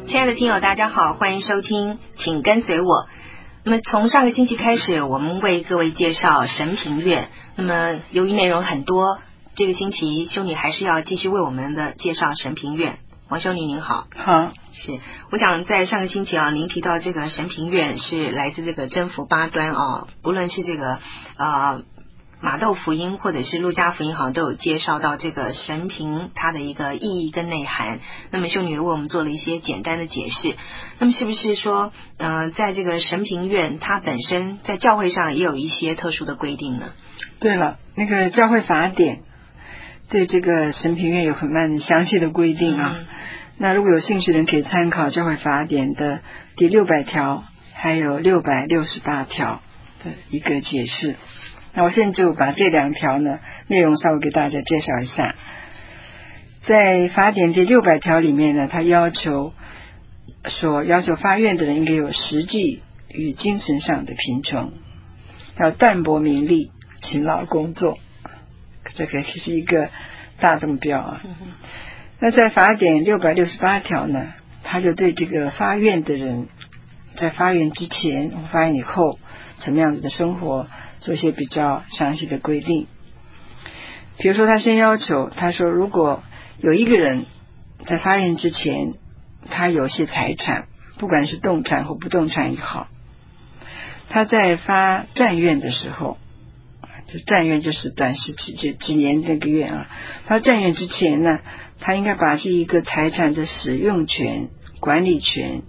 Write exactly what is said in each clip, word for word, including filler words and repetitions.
亲爱的听友大家好，欢迎收听请跟随我。那么从上个星期开始，我们为各位介绍神平院。那么由于内容很多，这个星期修女还是要继续为我们的介绍神平院。王修女您好。 好， 是我想在上个星期啊，您提到这个神平院是来自这个真福八端啊，不论是这个呃马窦福音或者是路加福音，好像都有介绍到这个神平它的一个意义跟内涵。那么修女为我们做了一些简单的解释。那么是不是说呃在这个神平院它本身在教会上也有一些特殊的规定呢？ 对了，那个教会法典对这个神平院有很蛮详细的规定啊、嗯、那如果有兴趣的人可以参考教会法典的第六百条还有六百六十八条的一个解释。那我现在就把这两条呢内容稍微给大家介绍一下。在法典第六百条里面呢，他要求说要求发愿的人应该有实际与精神上的贫穷，要淡泊名利，勤劳工作，这个是一个大的目标啊。那在法典六百六十八条呢，他就对这个发愿的人在发愿之前发愿以后什么样子的生活做一些比较详细的规定。比如说他先要求，他说如果有一个人在发愿之前他有些财产，不管是动产或不动产也好，他在发暂愿的时候，就暂愿就是短时期就几年那个愿啊，他暂愿之前呢，他应该把这一个财产的使用权管理权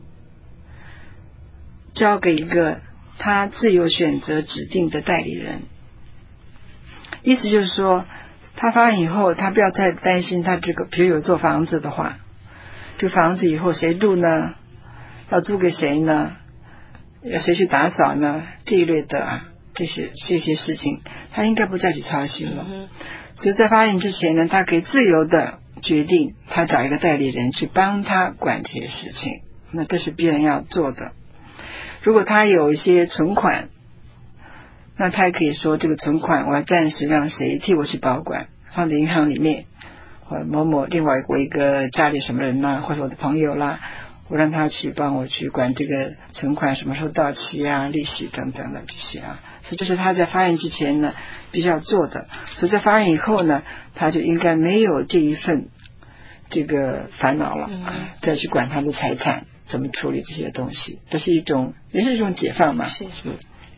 交给一个他自由选择指定的代理人。意思就是说他发完以后他不要再担心他这个比如有做房子的话，这房子以后谁住呢，要租给谁呢，要谁去打扫呢，这一类的啊这些这些事情他应该不再去操心了、嗯、所以在发愿之前呢，他可以自由的决定他找一个代理人去帮他管这些事情，那这是必然要做的。如果他有一些存款，那他也可以说这个存款我要暂时让谁替我去保管，放在银行里面，或某某另外我一个家里什么人啦，或者我的朋友啦，我让他去帮我去管这个存款什么时候到期啊，利息等等的这些啊，所以这是他在发愿之前呢必须要做的。所以在发愿以后呢，他就应该没有这一份这个烦恼了、嗯、再去管他的财产怎么处理这些东西，这是一种也是一种解放嘛。 是是。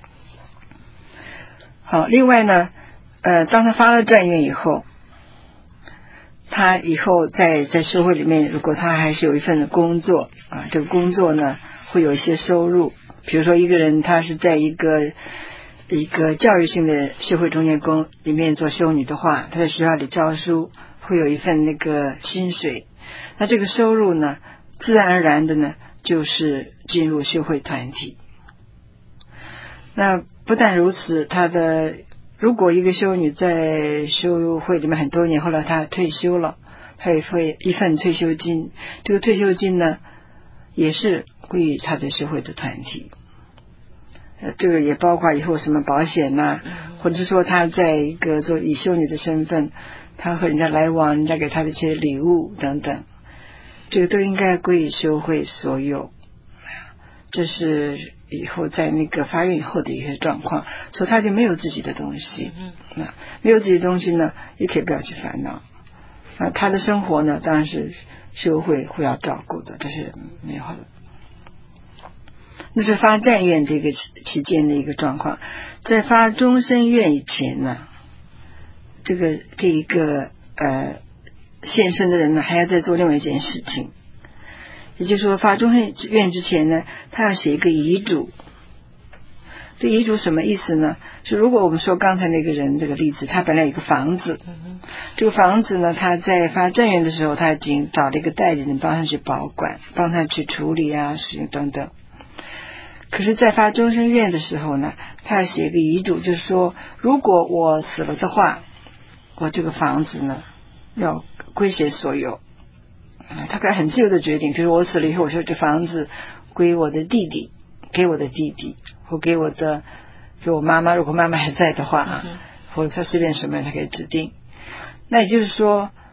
好，另外呢呃，当他发了暂愿以后，他以后在在社会里面，如果他还是有一份的工作啊，这个工作呢会有一些收入。比如说一个人他是在一个一个教育性的社会中间工里面做修女的话，他在学校里教书会有一份那个薪水，那这个收入呢自然而然的呢就是进入修会团体。那不但如此，他的如果一个修女在修会里面很多年，后来她退休了，她也会一份退休金，这个退休金呢也是归于她的修会的团体。呃，这个也包括以后什么保险呐、啊，或者是说她在一个做以修女的身份，她和人家来往，人家给她的一些礼物等等，这个都应该归于修会所有。这是以后在那个发愿以后的一个状况，所以他就没有自己的东西、嗯、那没有自己的东西呢也可以不要去烦恼啊，他的生活呢当然是修会会要照顾的，这是没有的。那是发暂愿的一个期间的一个状况。在发终身愿以前呢，这个这一个呃现身的人呢还要再做另外一件事情，也就是说发终身愿之前呢，他要写一个遗嘱。这遗嘱什么意思呢？是如果我们说刚才那个人这个例子，他本来有一个房子，这个房子呢他在发暂愿的时候他已经找了一个代理人帮他去保管，帮他去处理啊使用等等。可是在发终身愿的时候呢，他要写一个遗嘱，就是说如果我死了的话，我这个房子呢要归谁所有。他可以很自由的决定，比如我死了以后，我说这房子归我的弟弟，给我的弟弟，或给我的给我妈妈，如果妈妈还在的话啊，或者他随便什么他可以指定。那也就是说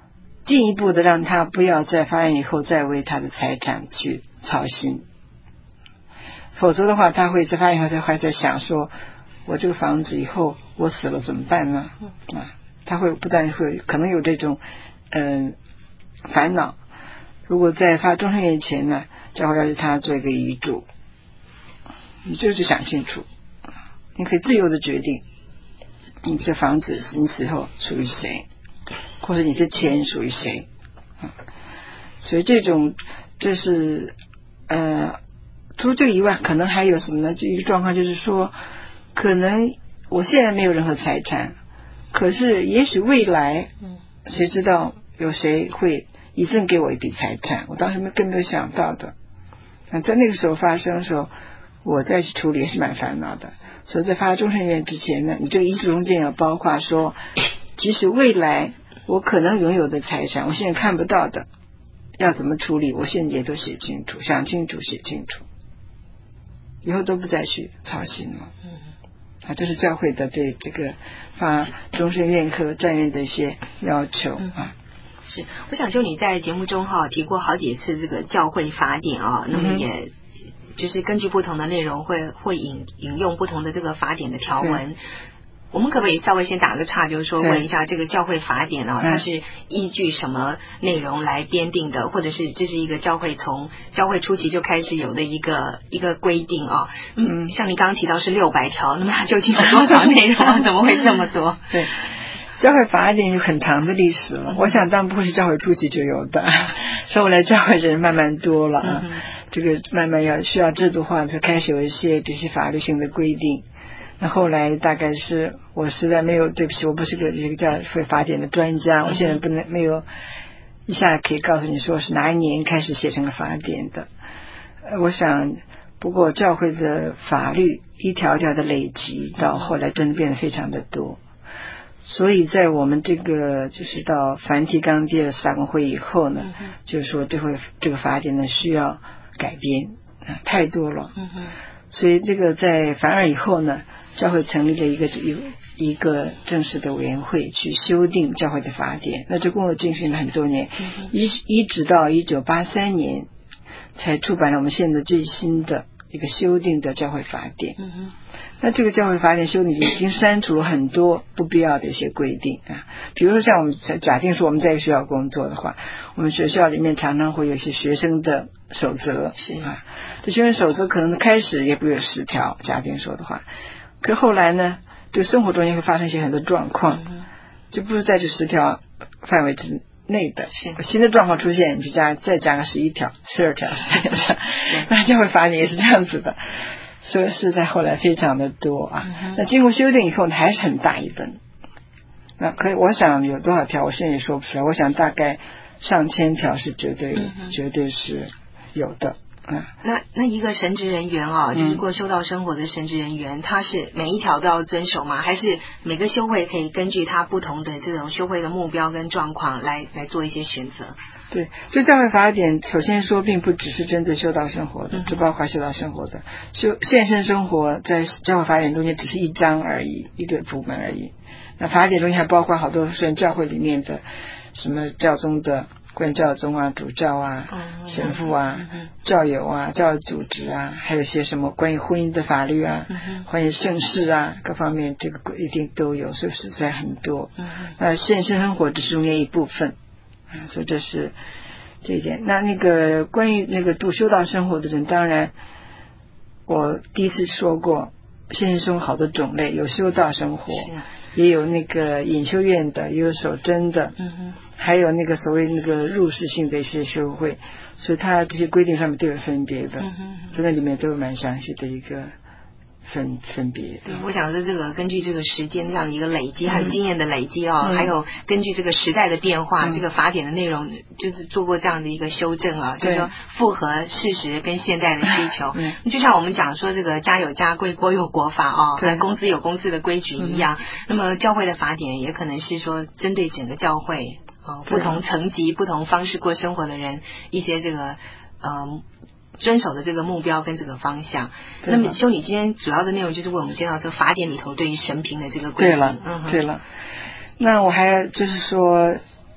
进一步的让他不要在发愿以后再为他的财产去操心，否则的话他会在发愿以后他还在想说，我这个房子以后我死了怎么办呢？啊，他会不但会可能有这种嗯、呃、烦恼。如果在发终身愿前呢，教会要求他做一个遗嘱，你就是想清楚，你可以自由的决定你这房子你死后属于谁，或者你的钱属于谁。所以这种这是呃，除了这个以外，可能还有什么呢？这一个状况就是说，可能我现在没有任何财产，可是也许未来，谁知道有谁会遗赠给我一笔财产，我当时更没有想到的。啊，在那个时候发生的时候，我再去处理也是蛮烦恼的。所以在发终身愿之前呢，你这个遗嘱中间要包括说，即使未来我可能拥有的财产，我现在看不到的，要怎么处理，我现在也都写清楚，想清楚，写清楚，以后都不再去操心了。嗯，啊，这是教会的对这个发终身愿和战愿的一些要求啊。 是，我想就你在节目中哈提过好几次这个教会法典啊，那么也就是根据不同的内容会会引引用不同的这个法典的条文。我们可不可以稍微先打个岔，就是说问一下这个教会法典啊，它是依据什么内容来编定的，或者是这是一个教会从教会初期就开始有的一个一个规定啊？嗯，像你刚刚提到是六百条，那么它究竟有多少内容？怎么会这么多？ 对。教会法典有很长的历史了，我想当然不会是教会初期就有的，所以后来教会人慢慢多了啊，这个慢慢要需要制度化，才开始有一些这些法律性的规定。那后来大概是我实在没有，对不起，我不是个这个教会法典的专家，我现在不能没有一下可以告诉你说是哪一年开始写成了法典的。呃，我想不过教会的法律一条条的累积，到后来真的变得非常的多。所以在我们这个就是到梵蒂冈第二萨公会以后呢，嗯、就是说这回这个法典呢需要改编，啊，太多了。嗯、所以这个在梵二以后呢，教会成立了一个一个一个正式的委员会去修订教会的法典。那这工作进行了很多年，嗯、一一直到一九八三年才出版了我们现在最新的一个修订的教会法典。嗯那这个教会法典修订已经删除了很多不必要的一些规定啊，比如说像我们假定说我们在一个学校工作的话，我们学校里面常常会有一些学生的守则，是啊，这学生守则可能开始也不有十条，假定说的话，可是后来呢，对生活中也会发生一些很多状况，嗯、就不是在这十条范围之内的，新的状况出现，你就加再加个十一条、十二条，那教会法典也是这样子的。所以是在后来非常的多啊，嗯、那经过修订以后呢，还是很大一本。那可以，我想有多少条，我现在也说不出来。我想大概上千条是绝对、嗯、绝对是有的。嗯、 那那一个神职人员啊，就是过修道生活的神职人员，嗯、他是每一条都要遵守吗？还是每个修会可以根据他不同的这种修会的目标跟状况来来做一些选择？ 对，这教会法典首先说并不只是针对修道生活的，只包括修道生活的。修现身生活在教会法典中间只是一章而已，一个部门而已。那法典中间还包括好多虽然教会里面的什么教宗的关于教宗啊、主教啊、嗯、神父啊、嗯、教友啊、教友组织啊，还有些什么关于婚姻的法律啊、嗯、关于圣事啊，各方面这个一定都有，所以实在很多。嗯、那现身生活只是中间一部分。啊，所以这是这一点。那那个关于那个度修道生活的人，当然我第一次说过，现实生活好多种类，有修道生活，也有那个隐修院的，也有守贞的，嗯哼，还有那个所谓那个入世性的一些修会，所以它这些规定上面都有分别的，嗯哼，在那里面都有蛮详细的一个分分别。 对，我想说这个根据这个时间这样的一个累积，还有经验的累积啊、哦嗯，还有根据这个时代的变化，嗯、这个法典的内容就是做过这样的一个修正啊，就是说符合事实跟现代的需求。嗯、就像我们讲说这个家有家规，国有国法哦，和公司有公司的规矩一样。嗯、那么教会的法典也可能是说针对整个教会哦不同层级、不同方式过生活的人一些这个呃。遵守的这个目标跟这个方向。那么修女今天主要的内容就是为我们介绍这个法典里头对于神评的这个规定。 对了，嗯，对了。那我还就是说，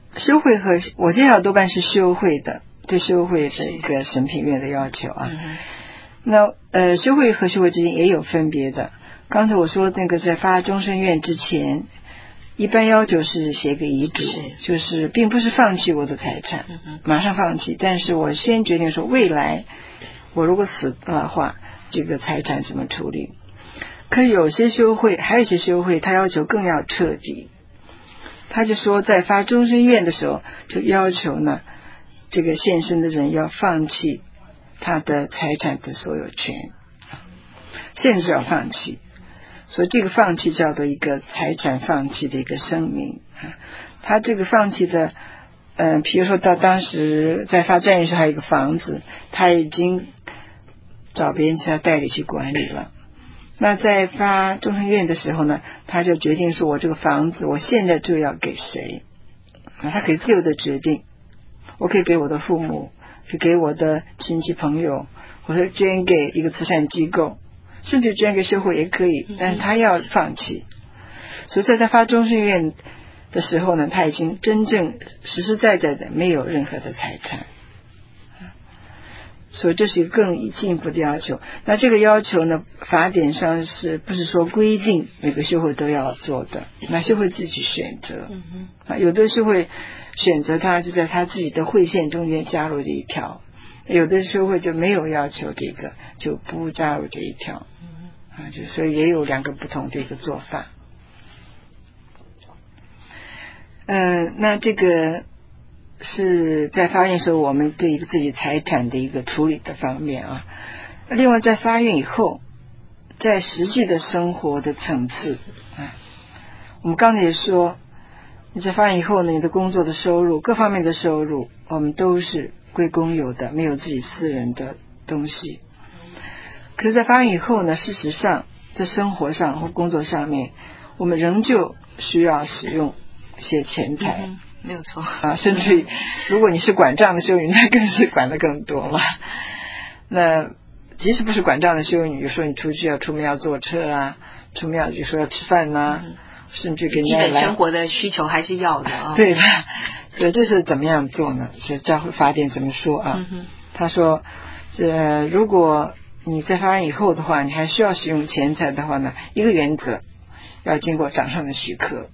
修会和我介绍多半是修会的，对修会的一个审评院的要求啊。 嗯、 那呃，修会和修会之间也有分别的。刚才我说那个在发终身愿之前，一般要求是写个遗嘱，就是并不是放弃我的财产， 嗯、 马上放弃，但是我先决定说未来我如果死的话，这个财产怎么处理。可是有些修会，还有一些修会，他要求更要彻底。他就说在发终身愿的时候就要求呢，这个现身的人要放弃他的财产的所有权，现在要放弃，所以这个放弃叫做一个财产放弃的一个声明。他这个放弃的呃，比如说到当时在发债的时候还有一个房子，他已经找别人其他代理去管理了。那在发终身愿的时候呢，他就决定说我这个房子我现在就要给谁，他可以自由的决定，我可以给我的父母，可以给我的亲戚朋友，或者捐给一个慈善机构，甚至捐给社会也可以，但是他要放弃。所以在他发终身愿的时候呢，他已经真正实实在在的没有任何的财产，所以这是一个更进一步的要求。那这个要求呢，法典上是不是说规定每个修会都要做的？那修会自己选择。 嗯、 啊，有的修会选择他就在他自己的会宪中间加入这一条，有的修会就没有要求这个，就不加入这一条。啊，就所以也有两个不同的一个做法。嗯、呃，那这个是在发愿时候我们对自己财产的一个处理的方面啊。另外在发愿以后，在实际的生活的层次啊，我们刚才也说，你在发愿以后呢，你的工作的收入各方面的收入我们都是归公有的，没有自己私人的东西。可是在发愿以后呢，事实上在生活上或工作上面，我们仍旧需要使用一些钱财。 嗯，没有错啊，甚至于如果你是管账的修女，那更是管得更多了。那即使不是管账的修女，有时候你出去要出门要坐车啊，出门要有时候要吃饭呐、啊嗯，甚至给人家来基本生活的需求还是要的啊。 对的，所以这是怎么样做呢？是教会法典怎么说啊？ 嗯、 他说，呃，如果你在发愿以后的话，你还需要使用钱财的话呢，一个原则要经过长上的许可。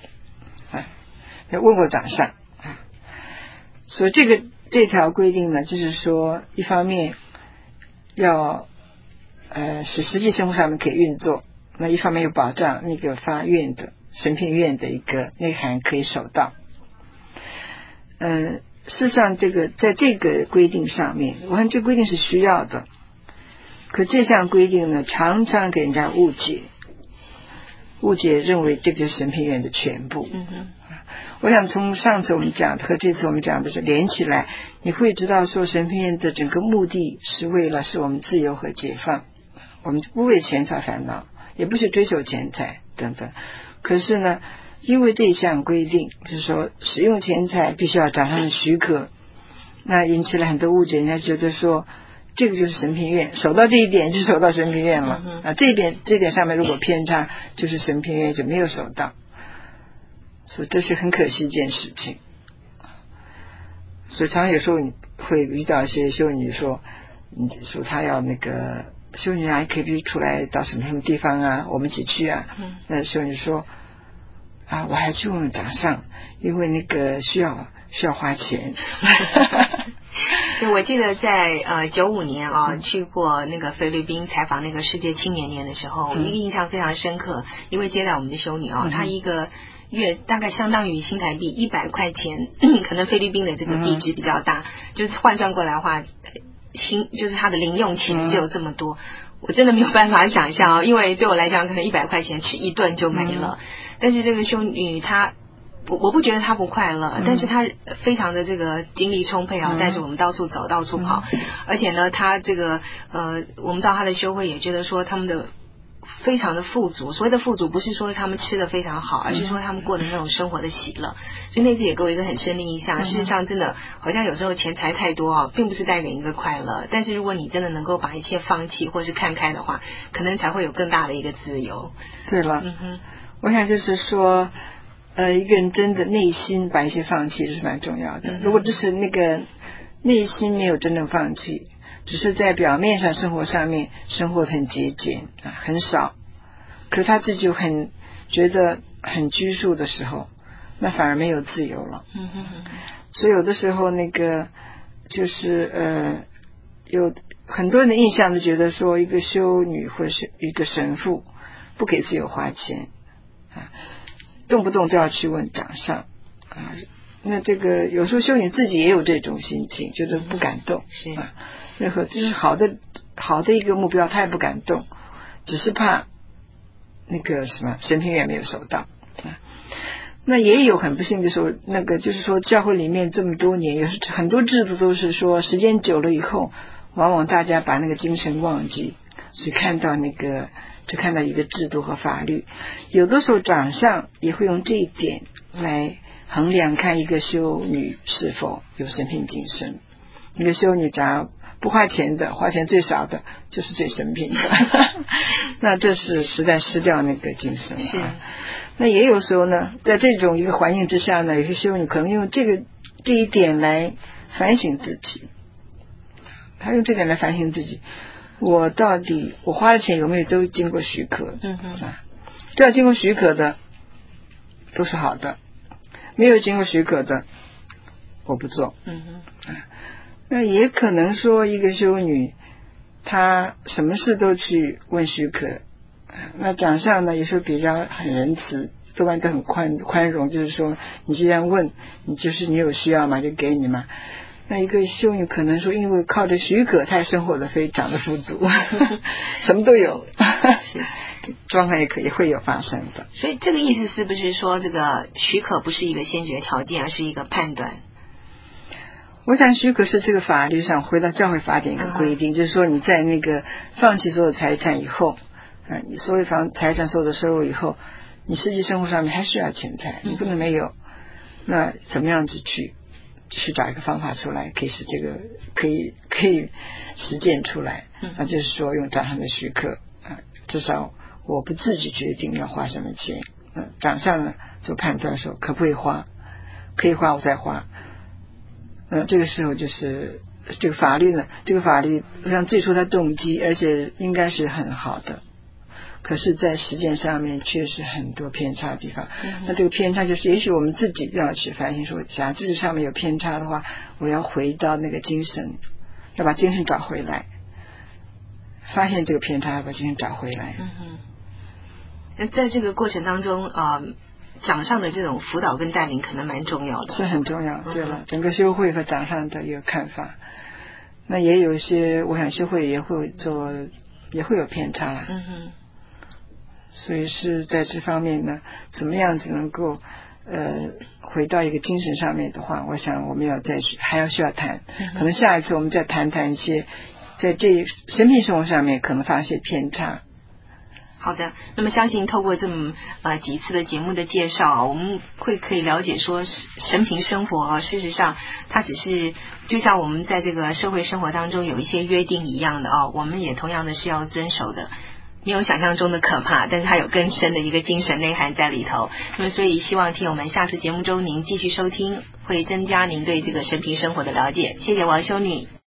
要问过长上，所以这个这条规定呢，就是说一方面要呃使实际生活上面可以运作，那一方面又保障那个发愿的审评院的一个内涵可以守到。嗯、呃，事实上这个在这个规定上面，我看这规定是需要的，可这项规定呢，常常给人家误解，误解认为这个是审评院的全部。 嗯哼。 我想从上次我们讲的和这次我们讲的是连起来，你会知道说审评院的整个目的是为了使我们自由和解放，我们不为钱财烦恼，也不去追求钱财等等。可是呢，因为这项规定就是说使用钱财必须要长上的许可，那引起了很多误解，人家觉得说这个就是审评院，守到这一点就守到审评院了、嗯、啊，这一点这一点上面如果偏差，就是审评院就没有守到。所以这是很可惜一件事情。所以常常有时候你会遇到一些修女说，你说她要那个修女啊，可以出来到什么什么地方啊，我们一起去啊。嗯、那修女说啊，我还去问问长上，因为那个需要需要花钱。 对，我记得在呃九五年啊、嗯，去过那个菲律宾采访那个世界青年年的时候，嗯、一个印象非常深刻，因为接待我们的修女啊，嗯、她一个月大概相当于新台币一百块钱，可能菲律宾的这个币值比较大，嗯、就是换算过来的话，新就是他的零用钱只有这么多，嗯、我真的没有办法想象啊，因为对我来讲，可能一百块钱吃一顿就没了。嗯、但是这个修女她，我我不觉得她不快乐，嗯、但是她非常的这个精力充沛啊，带着我们到处走，到处跑，嗯、而且呢，她这个呃，我们到她的修会也觉得说他们的非常的富足，所谓的富足不是说他们吃的非常好，而是说他们过的那种生活的喜乐。所以那次也给我一个很深的印象，事实上真的好像有时候钱财太多啊，并不是带给一个快乐，但是如果你真的能够把一切放弃或是看开的话，可能才会有更大的一个自由。 对了，嗯哼，我想就是说呃一个人真的内心把一些放弃是蛮重要的。如果只是那个内心没有真正放弃，只是在表面上生活上面生活很节俭啊，很少，可是他自己就很觉得很拘束的时候，那反而没有自由了。 嗯哼哼。 所以有的时候那个就是呃有很多人的印象都觉得说一个修女或者是一个神父不给自由花钱啊，动不动都要去问长上啊。那这个有时候修女自己也有这种心情，觉得不敢动， 是啊，任何就是好的好的一个目标，他也不敢动，只是怕那个什么神平院没有收到啊。那也有很不幸的时候，那个就是说教会里面这么多年，有很多制度都是说时间久了以后，往往大家把那个精神忘记，只看到那个只看到一个制度和法律。有的时候长上也会用这一点来衡量看一个修女是否有神品精神。一个修女只要不花钱的，花钱最少的就是最神品的那这是实在失掉那个精神了。 是。 那也有时候呢，在这种一个环境之下呢，有些修女可能用这个这一点来反省自己，他用这点来反省自己，我到底我花的钱有没有都经过许可？ 嗯哼， 啊，这要经过许可的都是好的，没有经过许可的我不做。 嗯哼， 啊，那也可能说一个修女她什么事都去问许可，那长上呢有时候比较很仁慈，多半都很宽宽容，就是说你既然问，你就是你有需要嘛就给你嘛。那一个修女可能说因为靠着许可她生活的非常的富足什么都有是状况也可也会有发生的。 所以这个意思是不是说这个许可不是一个先决条件，而是一个判断？ 我想许可是这个法律上回到教会法典一个规定，嗯，就是说你在那个放弃所有财产以后，啊，你所有房财产所有的收入以后，你实际生活上面还需要钱财，你不能没有。那怎么样子去去找一个方法出来，可以使这个可以可以实践出来？那就是说用长上的许可啊，至少我不自己决定要花什么钱，嗯，长上呢做判断的时候可不可以花，可以花我再花。呃，这个时候就是这个法律呢，这个法律像最初它动机，而且应该是很好的，可是在实践上面确实很多偏差的地方。嗯，那这个偏差就是也许我们自己要去反省说，假如这上面有偏差的话，我要回到那个精神，要把精神找回来，发现这个偏差，要把精神找回来。 嗯哼，那在这个过程当中啊。呃长上的这种辅导跟带领可能蛮重要的， 是很重要。对了，整个修会和长上的一个看法，那也有一些，我想修会也会做，也会有偏差。嗯哼，所以是在这方面呢，怎么样子能够呃回到一个精神上面的话，我想我们要再还要需要谈，可能下一次我们再谈谈一些在这生命生活上面可能发现偏差。 好的，那么相信透过这么呃几次的节目的介绍，我们会可以了解说神平生活啊，事实上它只是就像我们在这个社会生活当中有一些约定一样的啊，我们也同样的是要遵守的，没有想象中的可怕，但是它有更深的一个精神内涵在里头。那么所以希望听友们下次节目中您继续收听，会增加您对这个神平生活的了解。谢谢王修女。